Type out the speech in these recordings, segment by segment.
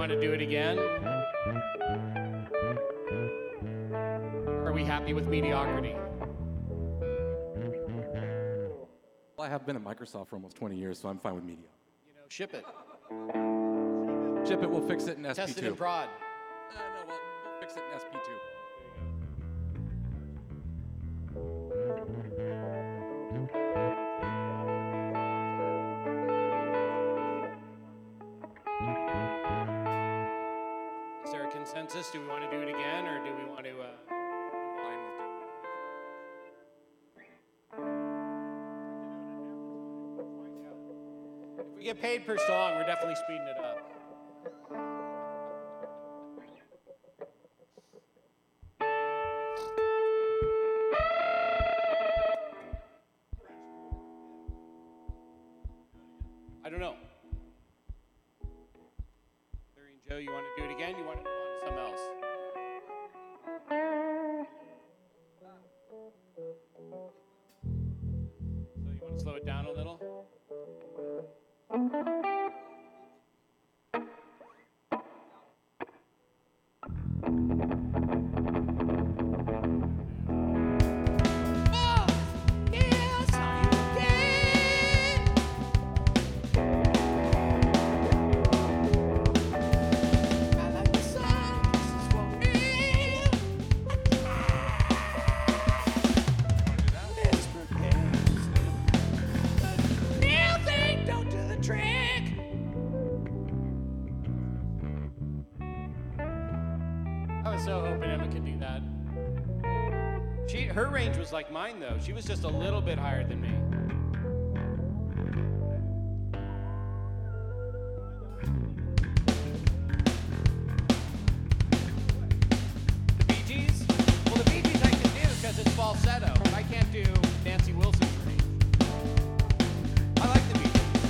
want to do it again? Are we happy with mediocrity? Well, I have been at Microsoft for almost 20 years, so I'm fine with media. Ship it. Ship it, we'll fix it in SP2. Test it in prod. No, we'll fix it in SP2. Is there a consensus? Do we want to do it again, or do we want to... If we get paid per song, we're definitely speeding it up. I don't know. Larry and Joe, you want to do it again? You want to move on to something else? So you want to slow it down a little? I was so hoping Emma could do that. Her range was like mine, though. She was just a little bit higher than me. The Bee Gees? Well, the Bee Gees I can do because it's falsetto. I can't do Nancy Wilson's range. I like the Bee Gees.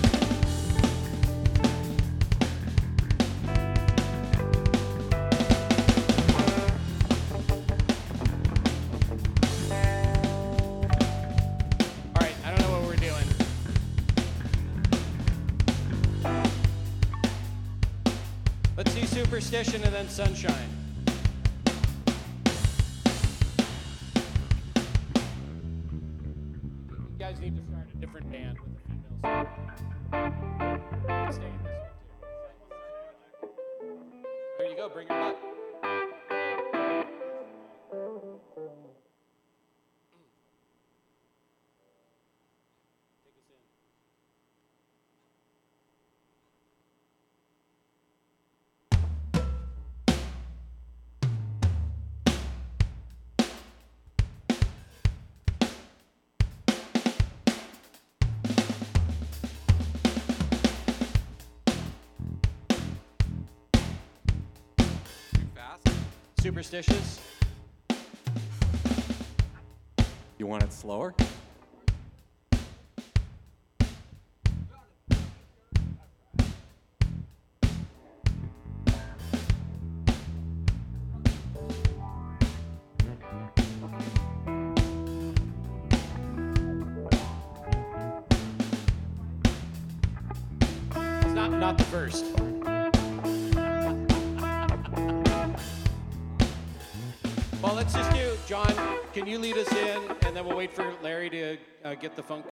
Let's do Superstition and then Sunshine. You guys need to start a different band with a female singer. Stay in this one too. There you go, bring her up. Take us in. Superstitious. You want it slower? It's not the first. Well, let's just do, John, can you lead us in, and then we'll wait for Larry to get the funk